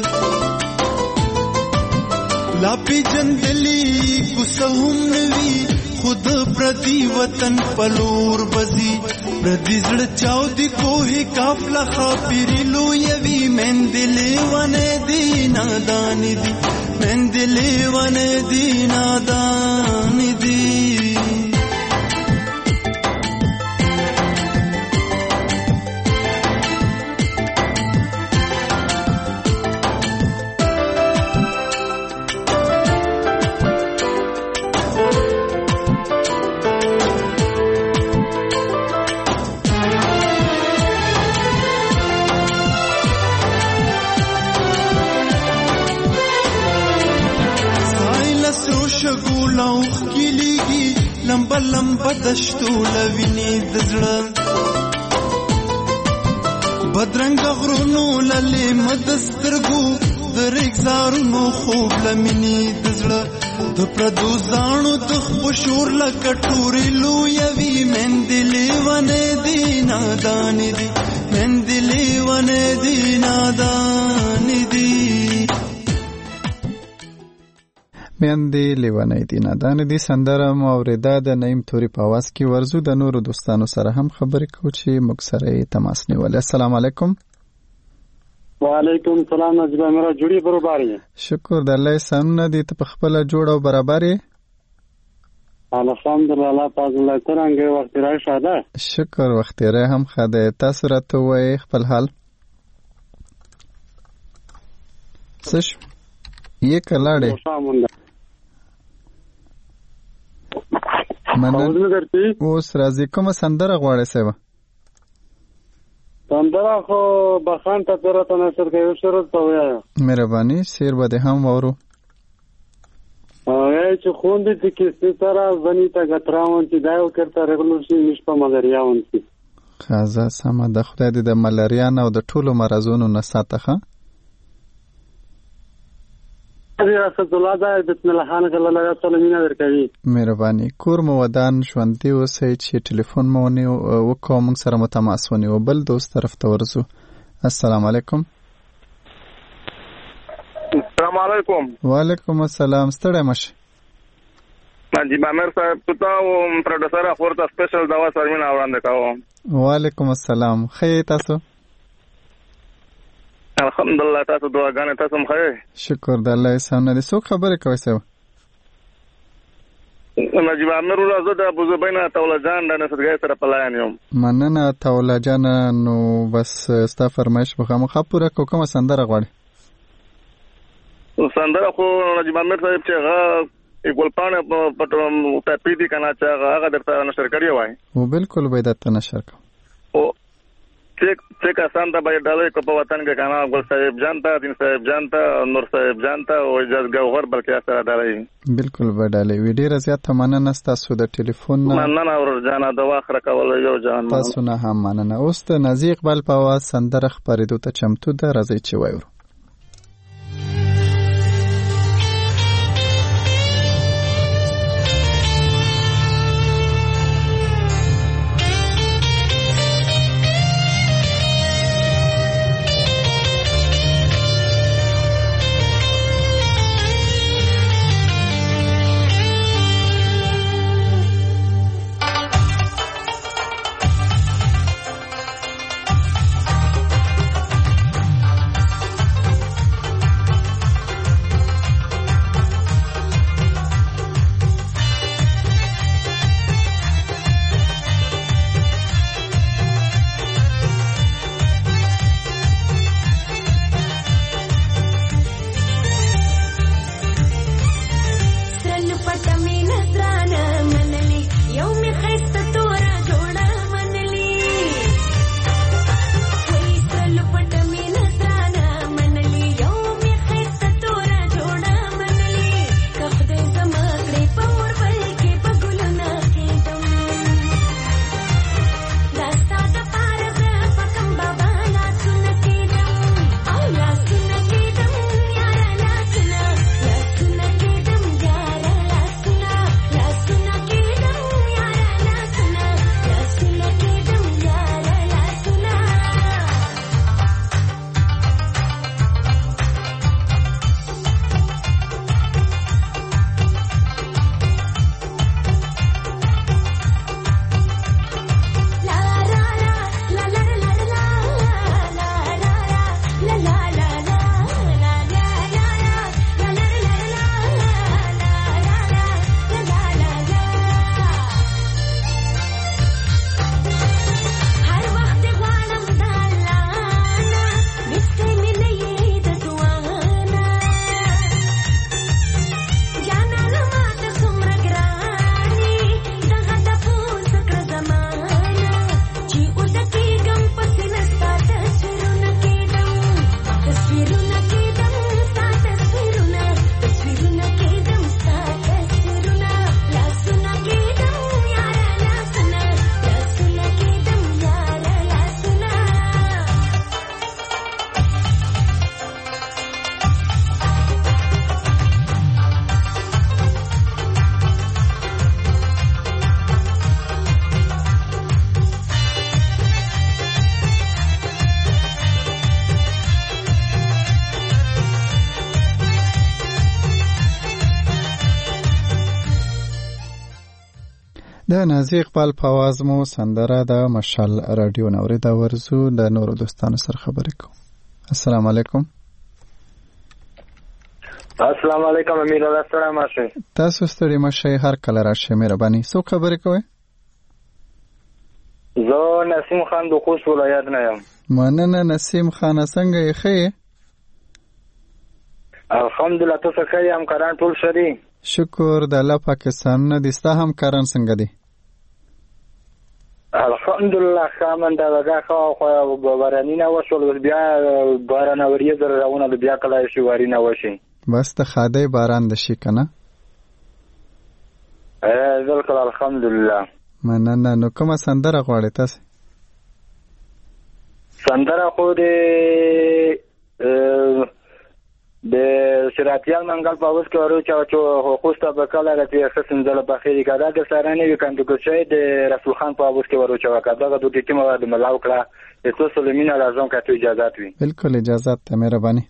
لاپی جندلی کوسه هم نوی خود پردی وطن پلور بزی، پردی زړه چاو دی کوه کافلا خاپری لویوی، من دلی ونه دی نادان دی، من دلی ونه دی نادان دی. بلم بدشتو لویني دزړه بدرنګ غرونو للې مدسترګو درېک زارونو خوب لمني دزړه د پردو ځانو د خوشور لکټوري لویوي مندلې ونه دي نادان دي مندلې ونه دي نادان دي مندې لیونی دي نادان دي سندره مو اورېده د نعیم توري په اواز کې ورزو د نورو دوستانو سره هم خبرې کوو چې موږ سره یې تماس نیولی. السلام علیکم. وعلیکم السلام. نجیب امیر جوړی برابر یې؟ شکر د الله سمونه دي. ته په خپله جوړ او برابر یې؟ الحمدلله الله پاک الله څرنګه وخت راي شاده. شکر وخت راي هم خاده. تاسو راته وایي خپل حال څه شو؟ یې کلاړې مننه. اوس راځي کومه سندره غواړې سیوه؟ سندره خو بخان ته درته نشر کوي شروع ته وایي. مهرباني شعر به دې هم وورو. وایي چې خوندې چې کیسې سره ځنی ته ګتراون چې دا یو کرته رغلو شي نش په ملریاون شي. خازه سمه د خدای دې د ملاریا نه او د ټولو مرزونو نه ساتخه. مهرباني. کور مو ودان ژوندي اوسئ چې ټلیفون مو ونیو وکړو موږ سره مو تماس ونیو. بل دوست طرف ته ورځو. السلام علیکم. السلام علیکم. وعلیکم السلام. ستړی مشه. نجیب امیر صاحب ته او پروډوسر اخور ته سپیشل دوا سرمن وړاندې کوم. وعلیکم السلام. خیر تاسو؟ الحمدلله. تاسو دعاګانې تاسو هم ښه؟ شکر د الله احسان دې. څوک خبرې کوي سیوه؟ نجیب امیر ورځ د ابوظبی نه توله جان د نصرګۍ سره په لاین یم. مننه توله جان. نو بس ستا فرمایش به خامخا پوره کوو. کومه سندره غواړې؟ سندره خو نجیب امیر صاحب چې هغه ګلپاڼې په ټاپي دي که نه چې هغه درته نشر کړی وای. و بالکل به یې درته نشر کوم. څه کسان ته به یې ډالۍ کو په وطن کې که نه ګل صاحب جان ته دین صاحب جان ته نور صاحب جان ته او اجاز ګوهر بلکې سره ډالۍ بالکل به ډالۍ وي. ډېره زیاته مننه ستاسو د ټلیفون نه. مننه ورور جانه د واخره کول یو جان. تاسو نه هم مننه. اوس د نازي اقبال په اواز سندره خپرېدو ته چمتو ده. راځئ چې وایو. د نازي اقبال په आवाज مو سندره د مشال رادیو نوري دا ورزو د نورو دوستانو سره خبرې کوم. السلام علیکم. السلام علیکم امیر الله ستړی ماشه. تاسو ستړي ماشه هر کله راشه مهرباني. سو خبرې کوئ؟ زه نسیم خان د خوست ولایت نه یم. مننه نسیم خان، څنګه یې ښه؟ الحمدلله تاسو ښه یې؟ همکاران ټول ښه دي؟ شکر د الله پاکستان دي. ستا همکاران څنګه دي؟ الحمدلله ښه منده ده. خو باراني نه وشول، بیا باران وریځ راونه بیا کله شي واري نه وشي. بس د خدای باران د شي کنه. ا بالکل الحمدلله. مننه. نو کومه سندره غواړې تاسو؟ سندره خو دې د شراتیال منګل په اوس کې ورو چې خوسته به کله راځي خصم زله په خېری کړه د سارانه وی کاندو کوچې د رسول خان په اوس کې ورو چې وکړه دا د دې ټیم د ملاو کړه ته سلیمین راځم کته اجازه وي. بالکل اجازه ته مهرباني.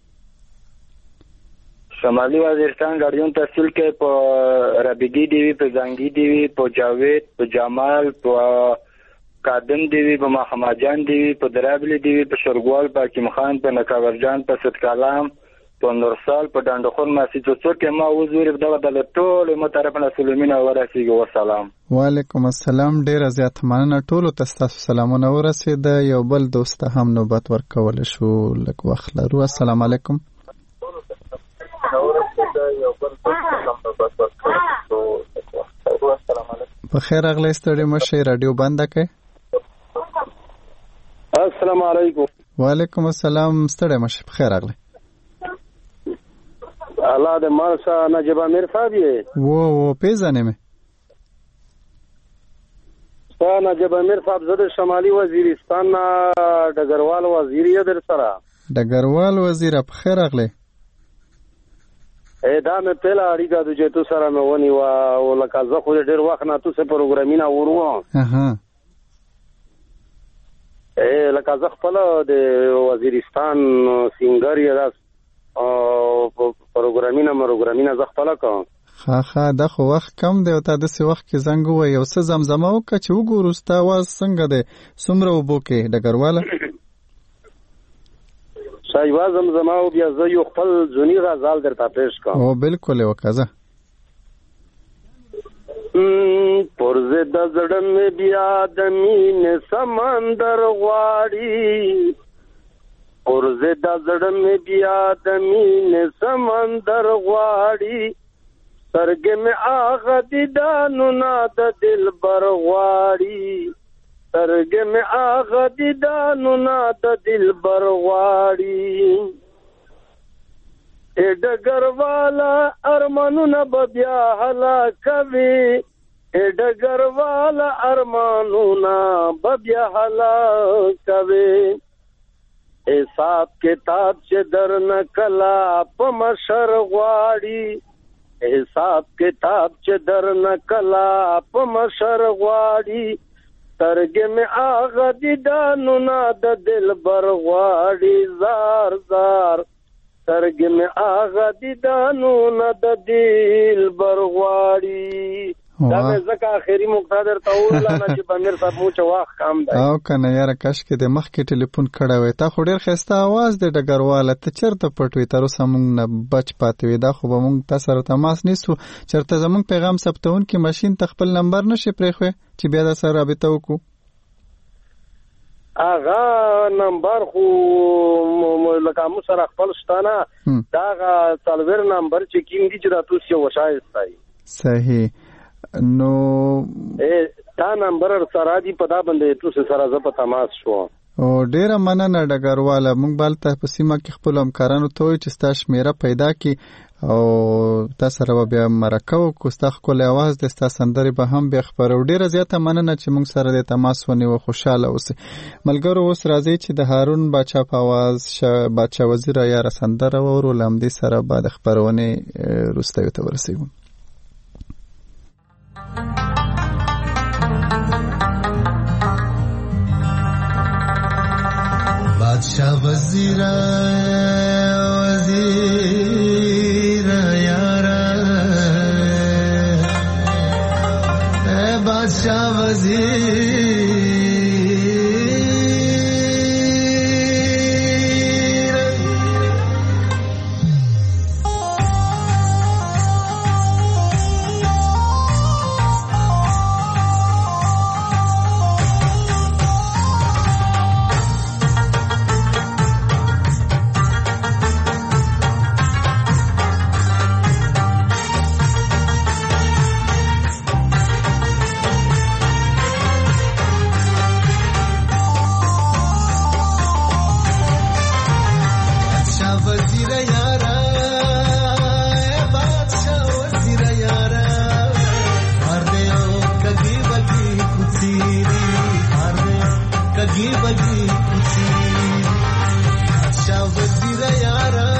شمالي وزیرستان ګاډیون تحصیل کې په ربیګي دی په زنګي دی په جاوید په جمال په قادم دی په محمد جان دی په درابلی دی په شرګوال په حکیم خان په نکاورجان په صد کلام په نورسال په ډانډخون ماسي څوک ما وزوري دغه د ټول مترفنه سلیمینه ورسیږي. والسلام. وعلیکم السلام. ډیر زیات مننه. ټول تاسو سلامونه ورسید. یو بل دوست هم نوبت ورکول شو لک وخت لرو. السلام علیکم. په خیر اغلی ستړي مشه رادیو بند کړئ. السلام علیکم. وعلیکم السلام. ستړي مشه. په خیر اغلی. الله د مارسا نجیب امیر صاحب یې وو وو پیژنې مې. ستا نجیب امیر صاحب زه د شمالي وزیرستان نه ډګروال وزیر یې در سره. ډګروال وزیر په خیر اغلی. ا دا مې پهلا اړیکه د چې تو سره مې ونی وا او لکه زه خو ډېر وخت نه تاسو پروګرامینه ورو. اها. ا لکه زه خپل د وزیرستان سنگر یې او پروګرامینه پروګرامینه زه خپل کوم. ها ها دا خو وخت کم دی او تا د څه وخت کې زنګ وای یو څه زمزمه وکړه چې وګورو ستا आवाज څنګه دی څومره وبو کې ډګرواله. شایوا زمزمه او بیا زه یو خپل ځونی غزل درته پېښ کوم. او بالکل وکړه. پرزه د زړه مې بیا د مینې سمندر غواړي، پرزه د زړه مې بیا د مینې سمندر غواړي، سرګې مې هغه دیدانونه د دلبر غواړي، سرګې مې هغه دیدانونه د دلبر غواړي. ای ډګرواله ارمانونه به بیا هلاکوي، ای ډګرواله ارمانونه به بیا هلاکوي. حساب کتاب چې درنه کلا په مشر غواړي، حساب کتاب چې درنه کلا په مشر غواړي، سترګې مې هغه دیدانونه د دلبر غواړي. زار زار سترګې مې هغه دیدانونه د دلبر غواړي. دا مې ځکه آخري مقتدر ته وویله نه چې بمیر صاحب مو چې وخت کم دی. او کنه یاره کاش کې د مخکې ټلیفون کړی وی. تا خو ډېر ښایسته اواز دی ډګرواله. ته چېرته پټ وې؟ تر اوسه موږ نه بچ پاتې وې. دا خو به موږ تا سره تماس نیسو. چېرته زموږ پیغام ثبتونکي ماشین ته خپل نمبر نشي پرېښوی چې بیا در سره رابطه وکړو؟ هغه نمبر خو لکه مو سره خپل شته نه. دا هغه څلوېښت نمبر چې کوم دي چې دا تاسو یې وښایستی. صحیح. نو دا نمبر سره دی په دا باندې تاسو سره زه په تماس شوم. او ډیره مننه ډګرواله. موږ بلته په سیمه کې خپل همکارانو ته وایو چې ستا شمیره پیدا کړي او تا سره به بیا مرکه وکړو. ستا ښکلی اواز دی، ستا سندرې به هم بیا خپرو. ډیره زیاته مننه چې موږ سره د تماس ونیوه. خوشحاله اوسئ ملګرو. اوس راځئ چې د هارون باچا په اواز باچا وزیره یاره سندره واورو. له همدې سره به د خپرونې وروستیو ته ورسېږو. बादशाह वजीरा वजीरा यारा ए لګي کوڅي شاو وزیر یارا